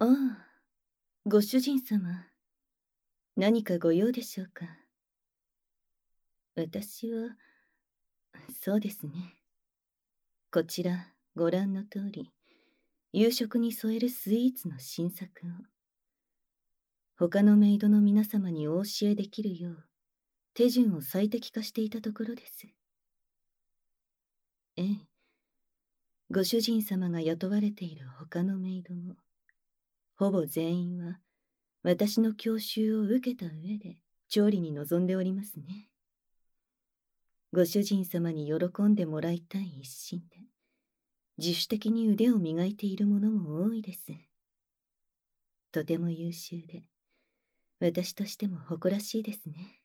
ああ、ご主人様。何かご用でしょうか。私は、そうですね。こちら、ご覧の通り、夕食に添えるスイーツの新作を、他のメイドの皆様にお教えできるよう、手順を最適化していたところです。ええ。ご主人様が雇われている他のメイドも、ほぼ全員は、私の教習を受けた上で、調理に臨んでおりますね。ご主人様に喜んでもらいたい一心で、自主的に腕を磨いている者も多いです。とても優秀で、私としても誇らしいですね。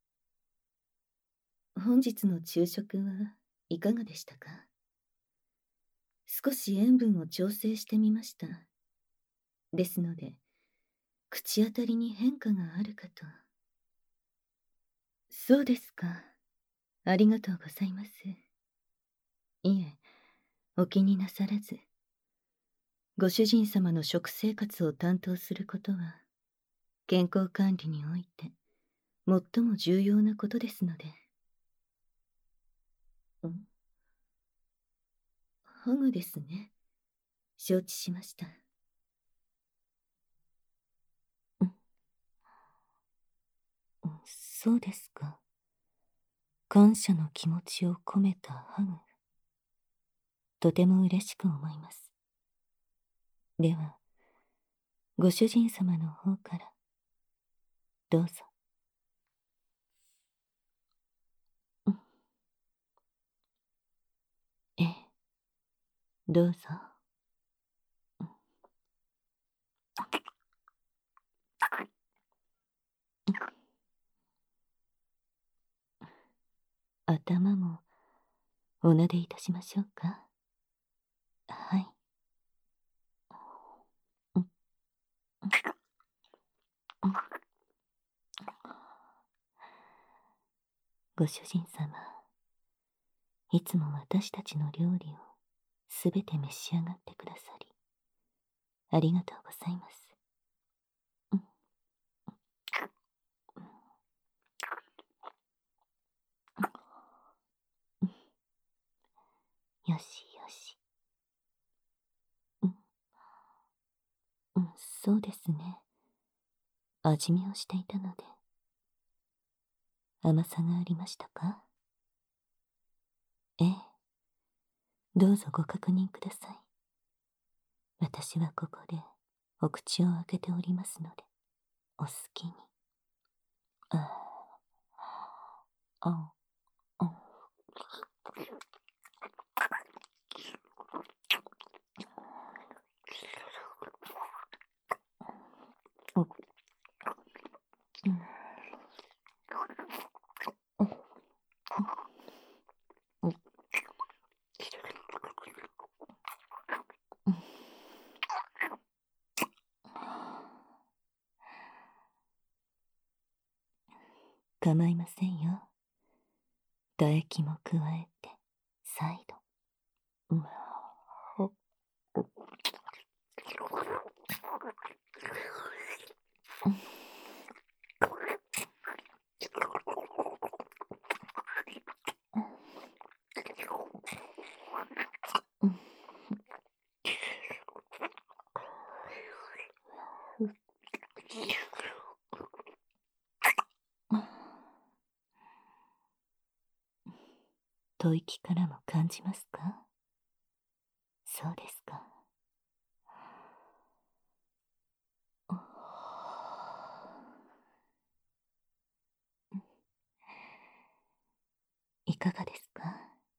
本日の昼食はいかがでしたか？少し塩分を調整してみました。ですので、口当たりに変化があるかと。そうですか。ありがとうございます。いえ、お気になさらず。ご主人様の食生活を担当することは、健康管理において、最も重要なことですので。ん？ハグですね。承知しました。うん、そうですか。感謝の気持ちを込めたハグ。とても嬉しく思います。では、ご主人様の方から、どうぞ。うん、ええ、どうぞ。うん、頭もお撫でいたしましょうか。はい。うん、うん、ご主人様、いつも私たちの料理をすべて召し上がってくださり、ありがとうございます。うん、うん、よしよし。うん、うん、そうですね。味見をしていたので、甘さがありましたか？ええ、どうぞご確認ください。私はここでお口を開けておりますので、お好きに。ああ、あ、うん、うん、うん、うん、構いませんよ。唾液も加えて、再度。うん、うん、吐息からも感じますか？そうですか。いかがですか？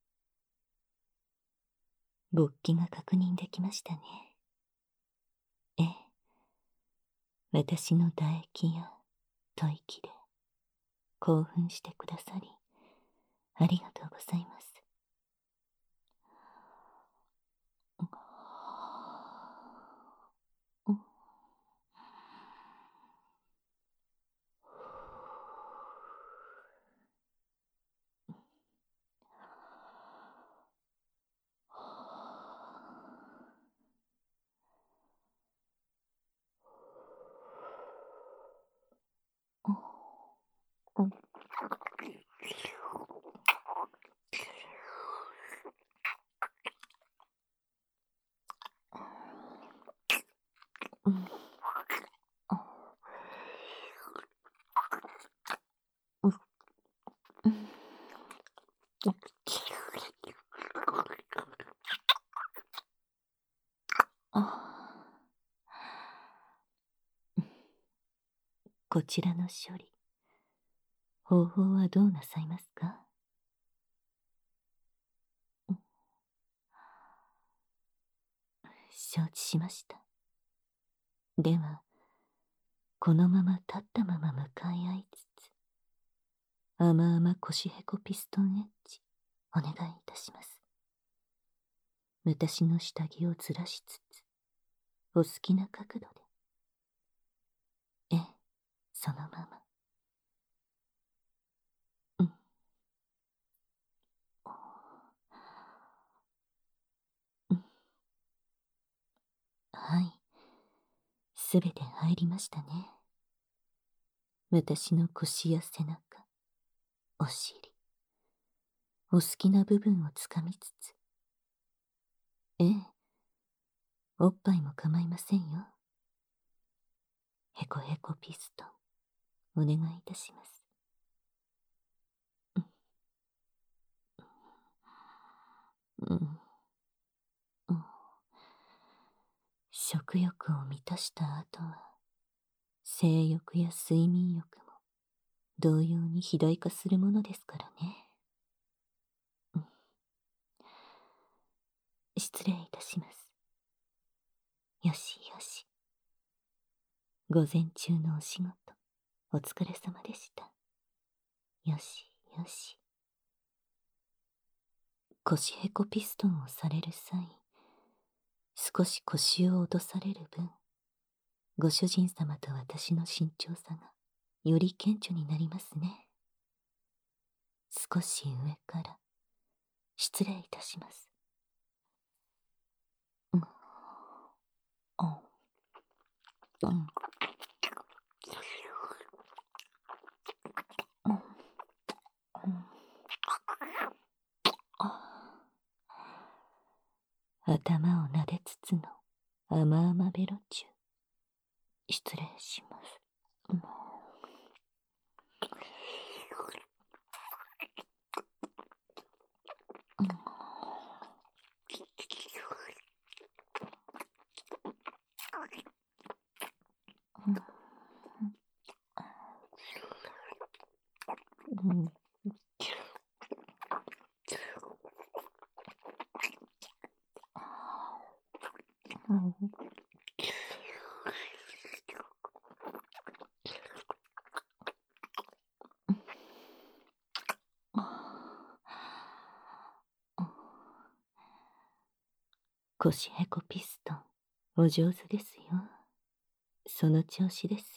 勃起が確認できましたね。ええ、私の唾液や吐息で興奮してくださり、ありがとうございます。うん、 うん。うん。うん。うん。こちらの処理、方法はどうなさいますか？うん。承知しました。では、このまま立ったまま向かい合いつつ、甘々腰へこピストンエッジ、お願いいたします。私の下着をずらしつつ、お好きな角度で。ええ、そのまま。うん。うん。はい。すべて入りましたね。私の腰や背中、お尻、お好きな部分をつかみつつ。ええ、おっぱいも構いませんよ。へこへこピストン、お願いいたします。うん。うん。食欲を満たした後は、性欲や睡眠欲も同様に肥大化するものですからね。うん。失礼いたします。よしよし。午前中のお仕事、お疲れ様でした。よしよし。腰へこピストンをされる際、少し腰を落とされる分、ご主人様と私の身長差がより顕著になりますね。少し上から失礼いたします。うん。あ、うん。うん。うん。あ、頭を撫でつつの甘々ベロチュー。失礼します。うん。うん。うん。うん。腰へこピストン、お上手ですよ。その調子です。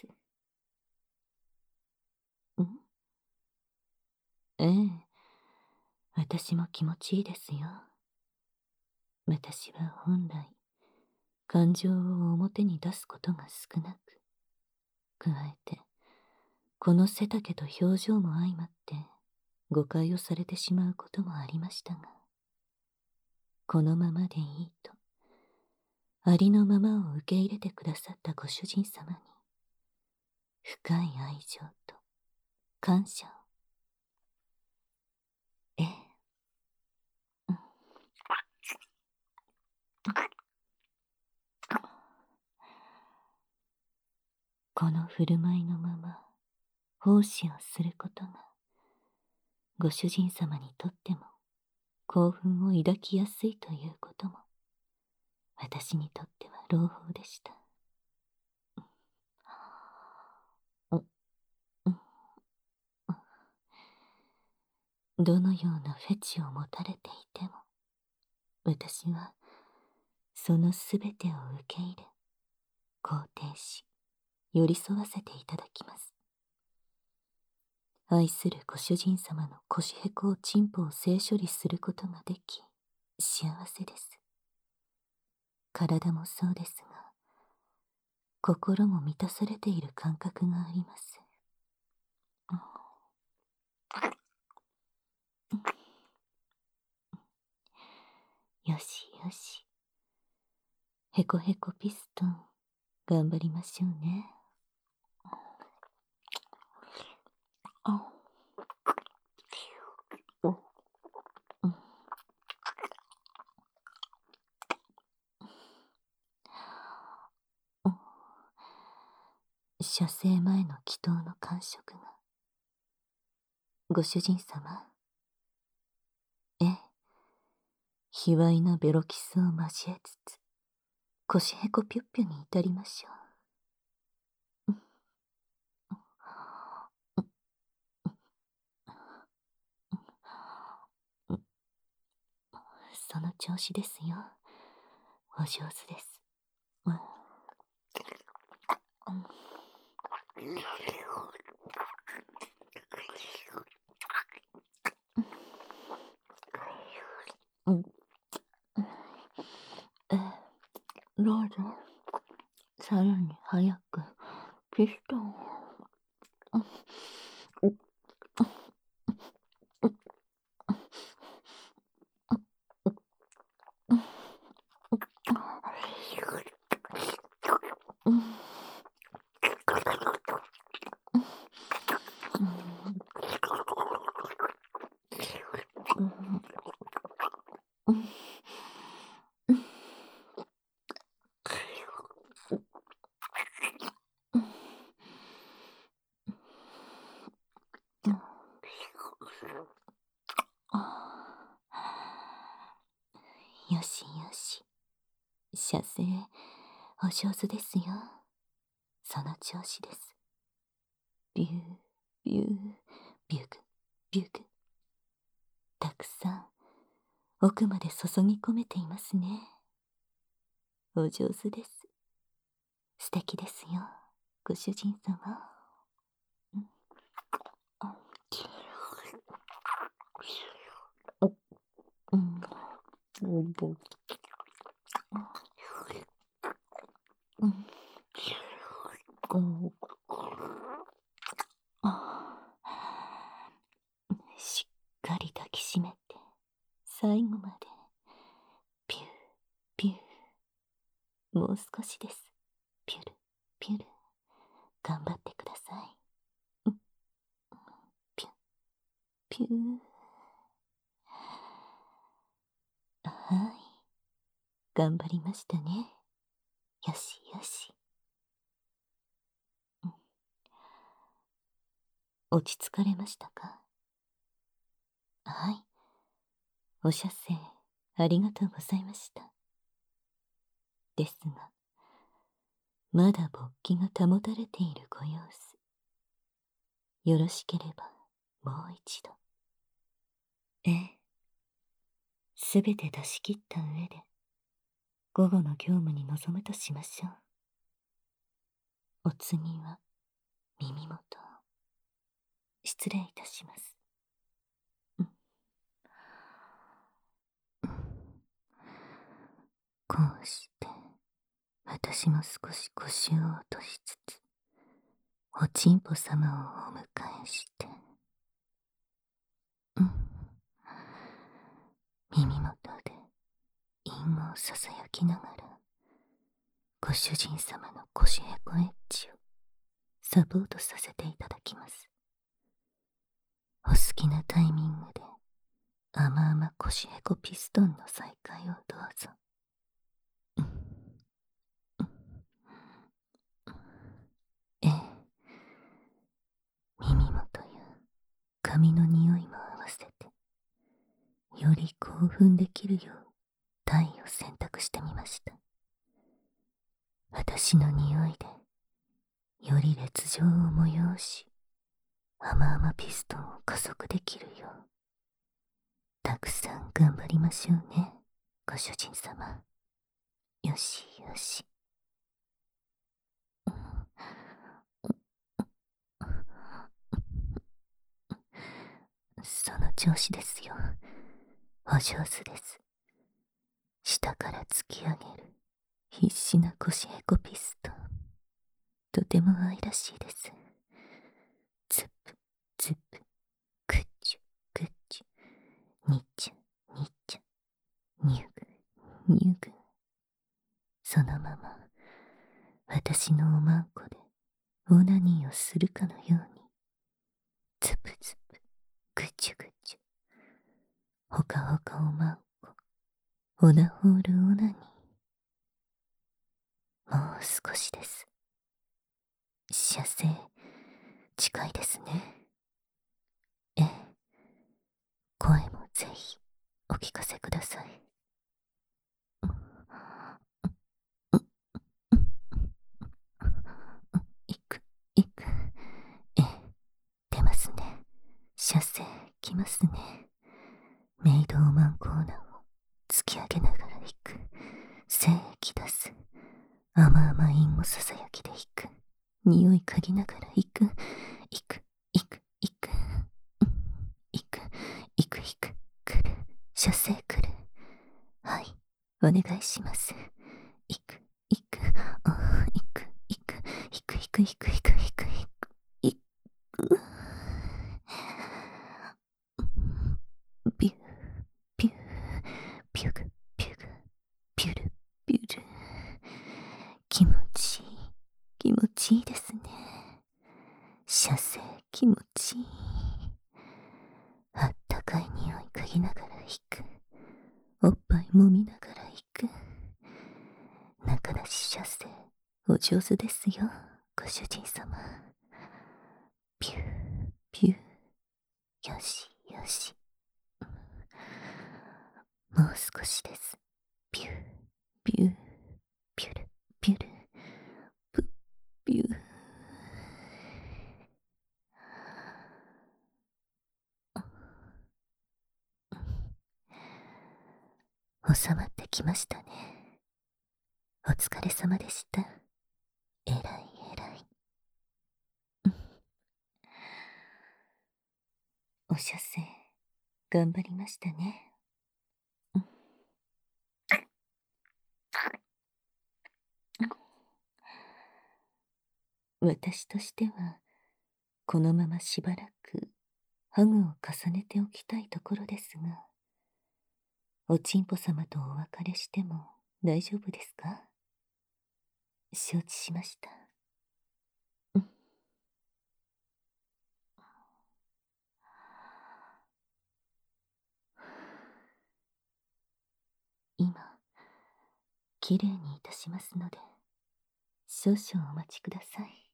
ん。ええ、私も気持ちいいですよ。私は本来、感情を表に出すことが少なく、加えて、この背丈と表情も相まって、誤解をされてしまうこともありましたが、このままでいいと、ありのままを受け入れてくださったご主人様に、深い愛情と感謝を。ええ。うん。この振る舞いのまま奉仕をすることがご主人様にとっても興奮を抱きやすいということも私にとっては朗報でした。うん。うん。どのようなフェチを持たれていても私はそのすべてを受け入れ肯定し寄り添わせていただきます。愛するご主人様の腰へこをチンポを性処理することができ幸せです。体もそうですが心も満たされている感覚があります。 よしよし。へこへこピストン、頑張りましょうね。あ、お、うん。射精前の祈祷の感触が。ご主人様。ええ。卑猥なベロキスを交えつつ、腰へこぴゅっぴゅに至りましょう。その調子ですよ。お上手です。どうぞ、さらに早く、ピストンを。よしよし。射精、お上手ですよ。その調子です。ビュー、ビュー、ビュグ、ビュグ。たくさん、奥まで注ぎ込めていますね。お上手です。素敵ですよ、ご主人様。しっかり抱きしめて、最後まで、ピュー、ピュー。もう少しです。ピュル、ピュル。頑張ってください。ピュ、ピュー。はい。頑張りましたね。よしよし。落ち着かれましたか？はい。お射精、ありがとうございました。ですが、まだ勃起が保たれているご様子。よろしければ、もう一度。ええ。すべて出し切った上で、午後の業務に臨むとしましょう。お次は、耳元を。失礼いたします。こうして、私も少し腰を落としつつ、おちんぽ様をお迎えして、耳元で韻をささやきながら、ご主人様の腰へこエッジをサポートさせていただきます。お好きなタイミングで甘々腰へこピストンの再開をどうぞ。ええ。耳元や髪の匂いも合わせて、より興奮できるよう体を選択してみました。私の匂いでより烈情を催し、甘々ピストンを加速できるよう、たくさん頑張りましょうね、ご主人様。よしよし。その調子ですよ。お上手です。下から突き上げる必死な腰へこピストン。とても愛らしいです。ズップ、ズップ、グッチュ、グッチュ。 私のおまんこでオナニーをするかのように、つぷつぷ、ぐちゅぐちゅ、ほかほかおまんこ、オナホールオナニー。もう少しです。射精、近いですね。ええ、声もぜひ、お聞かせください。いく、いく。ええ、出ますね。射精、きますね。メイドオマンコーナーを突き上げながら引く。精液出す。甘々韻もささやきで引く。匂い嗅ぎながら引く。いく、いく、いく。いく、いく、いく。来る。射精来る。はい、お願いします。いく、いく、いく、いく、いく、いく、いく、いく、いく、いく、いく。ビュー、ビュー、ビュグ、ビュグ、ビュル、ビュル。気持ちいい、気持ちいいですね。射精気持ちいい。あったかい匂い嗅ぎながら引く。おっぱい揉みながら引く。中出し射精、お上手ですよ、ご主人様。ビュー、ビュー。よし、よし。もう少しです。ビュー、ビュー、ビュル、ビュル。プッ、ビュー。収まってきましたね。お疲れ様でした。えらいえらい。お射精、頑張りましたね。私としては、このまましばらくハグを重ねておきたいところですが、おちんぽ様とお別れしても大丈夫ですか？承知しました。今、きれいにいたしますので、少々お待ちください。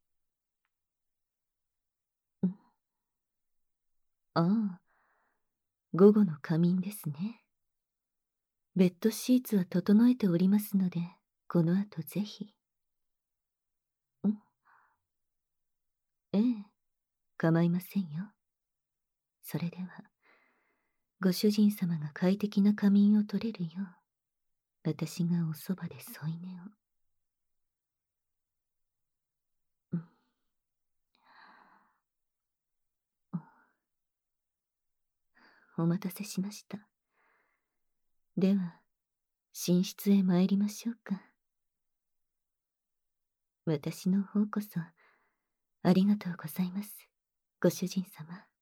ああ、午後の仮眠ですね。ベッドシーツは整えておりますので、この後ぜひ。ええ、構いませんよ。それでは、ご主人様が快適な仮眠を取れるよう、私がおそばで添い寝を。お待たせしました。では、寝室へ参りましょうか。私の方こそ、ありがとうございます、ご主人様。